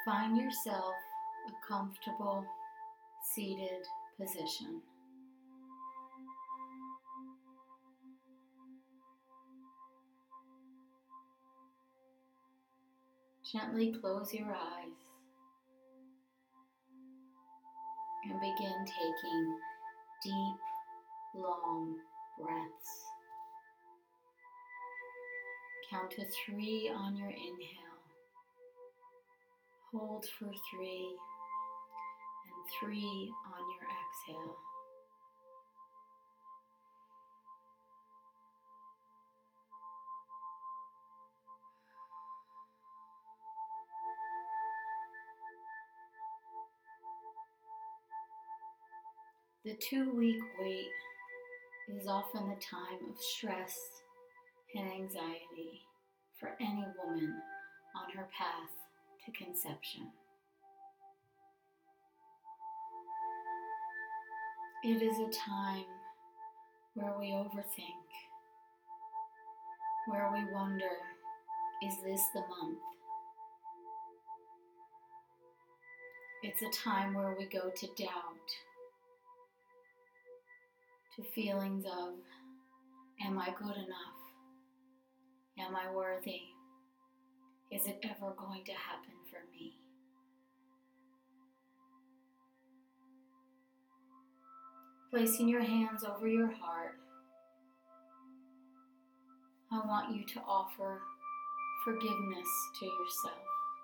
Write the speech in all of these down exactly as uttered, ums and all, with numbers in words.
Find yourself a comfortable seated position. Gently close your eyes and begin taking deep, long breaths. Count to three on your inhale. Hold for three, and three on your exhale. The two-week wait is often the time of stress and anxiety for any woman on her path to conception. It is a time where we overthink, where we wonder, is this the month? It's a time where we go to doubt, to feelings of, am I good enough? Am I worthy? Is it ever going to happen for me? Placing your hands over your heart, I want you to offer forgiveness to yourself.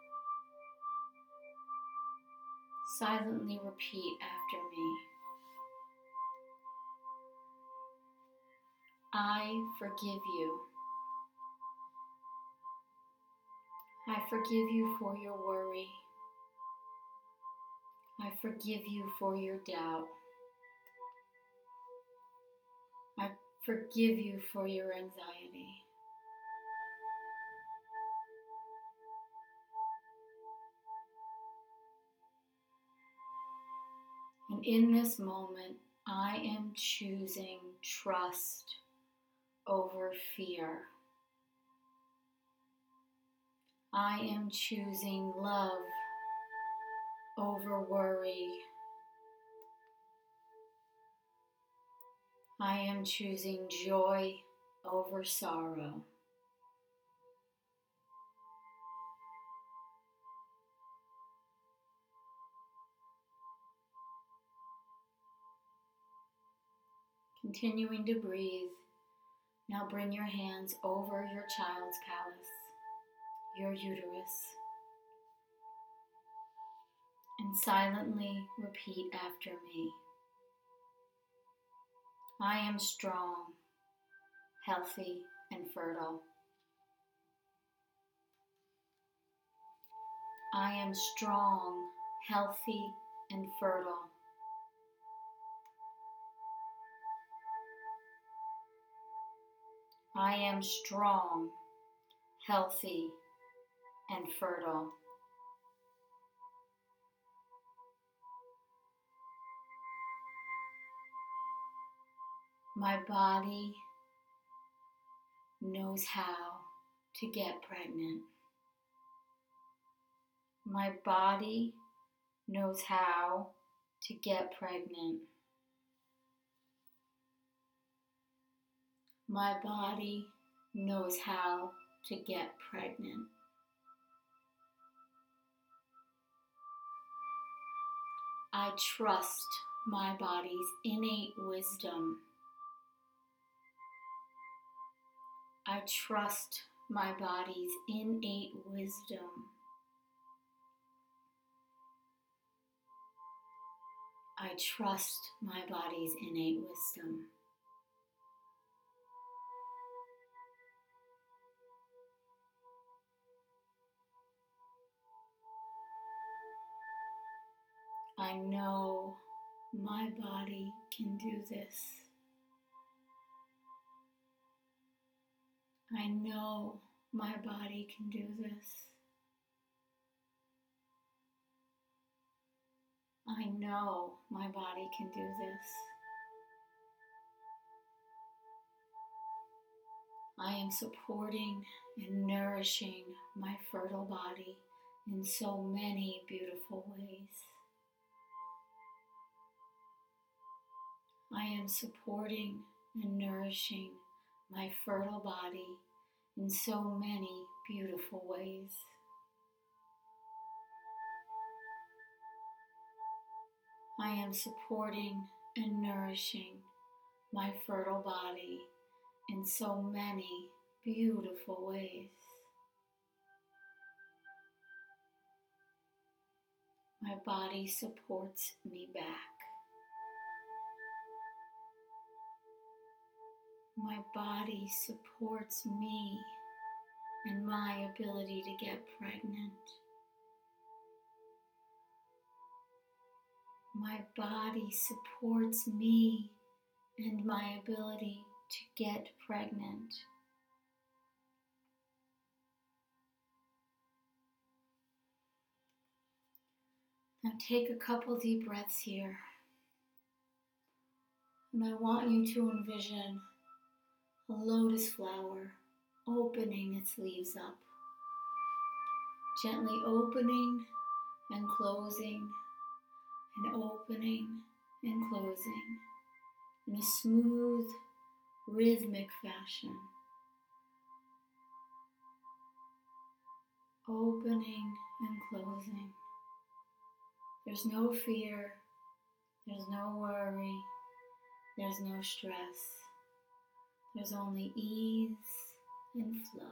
Silently repeat after me. I forgive you. I forgive you for your worry. I forgive you for your doubt. I forgive you for your anxiety. And in this moment, I am choosing trust over fear. I am choosing love over worry. I am choosing joy over sorrow. Continuing to breathe, now bring your hands over your child's callus, your uterus, and silently repeat after me. I am strong, healthy, and fertile. I am strong, healthy, and fertile. I am strong, healthy, and fertile. My body knows how to get pregnant. My body knows how to get pregnant. My body knows how to get pregnant. I trust my body's innate wisdom. I trust my body's innate wisdom. I trust my body's innate wisdom. I know my body can do this. I know my body can do this. I know my body can do this. I am supporting and nourishing my fertile body in so many beautiful ways. I am supporting and nourishing my fertile body in so many beautiful ways. I am supporting and nourishing my fertile body in so many beautiful ways. My body supports me back. My body supports me and my ability to get pregnant. My body supports me and my ability to get pregnant. Now take a couple deep breaths here. And I want you to envision a lotus flower opening its leaves up, gently opening and closing and opening and closing in a smooth, rhythmic fashion. Opening and closing. There's no fear, there's no worry, there's no stress. There's only ease and flow.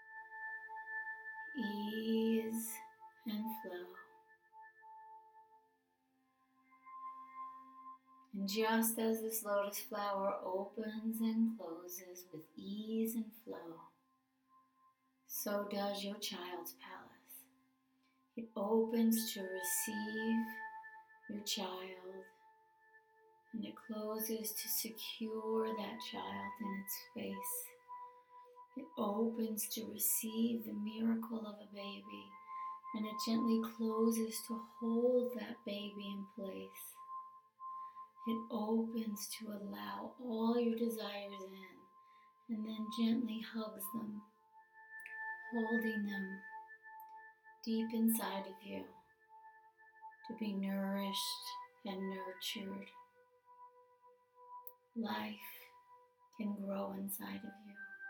Ease and flow. And just as this lotus flower opens and closes with ease and flow, so does your child's palace. It opens to receive your child, and it closes to secure that child in its space. It opens to receive the miracle of a baby, and it gently closes to hold that baby in place. It opens to allow all your desires in, and then gently hugs them, holding them deep inside of you to be nourished and nurtured. Life can grow inside of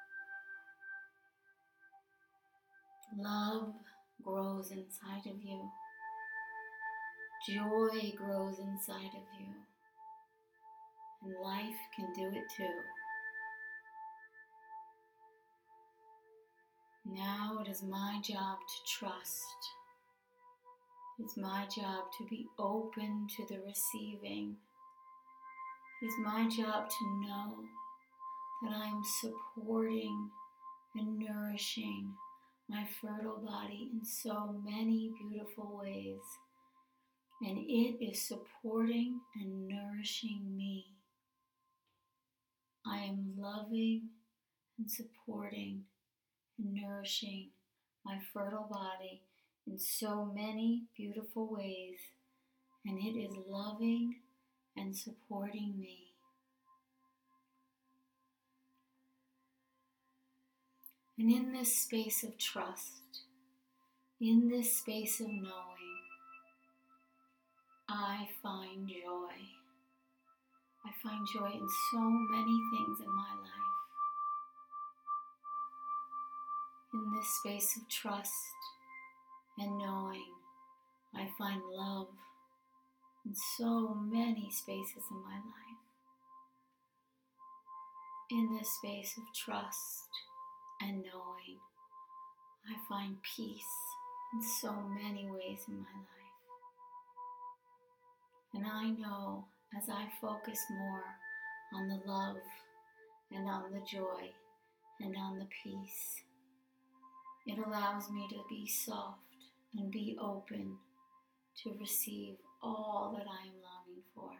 you. Love grows inside of you. Joy grows inside of you. And life can do it too. Now it is my job to trust. It is my job to be open to the receiving. It is my job to know that I am supporting and nourishing my fertile body in so many beautiful ways. And it is supporting and nourishing me. I am loving and supporting and nourishing my fertile body in so many beautiful ways, and it is loving and supporting me. And in this space of trust, in this space of knowing, I find joy. I find joy in so many things in my life. In this space of trust and knowing, I find love in so many spaces in my life. In this space of trust and knowing, I find peace in so many ways in my life. And I know as I focus more on the love and on the joy and on the peace, it allows me to be soft and be open to receive all that I am longing for.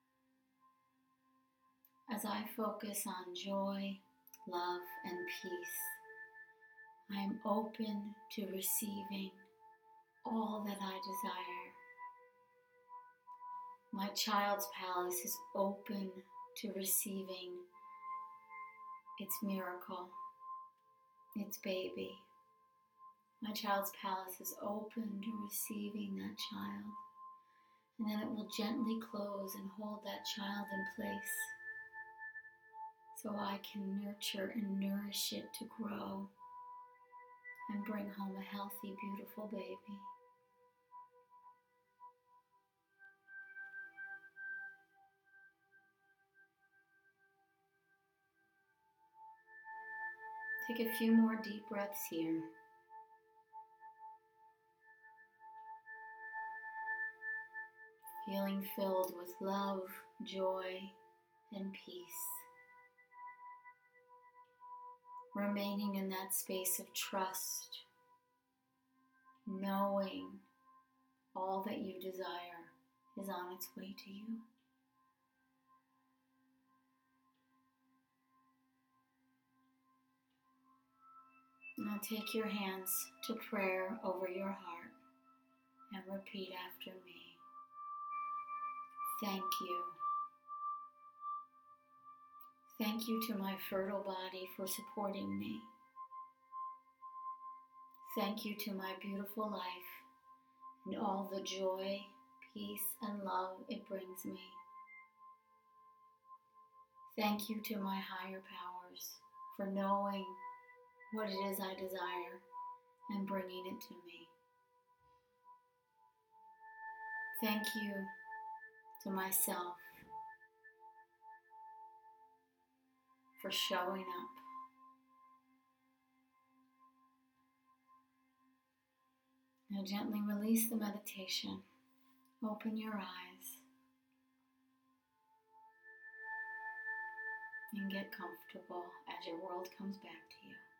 As I focus on joy, love, and peace, I am open to receiving all that I desire. My child's palace is open to receiving its miracle, its baby. My child's palace is open to receiving that child, and then it will gently close and hold that child in place so I can nurture and nourish it to grow and bring home a healthy, beautiful baby. Take a few more deep breaths here. Feeling filled with love, joy, and peace. Remaining in that space of trust, knowing all that you desire is on its way to you. Now take your hands to prayer over your heart and repeat after me. Thank you. Thank you to my fertile body for supporting me. Thank you to my beautiful life and all the joy, peace, and love it brings me. Thank you to my higher powers for knowing what it is I desire and bringing it to me. Thank you to myself for showing up. Now gently release the meditation. Open your eyes and get comfortable as your world comes back to you.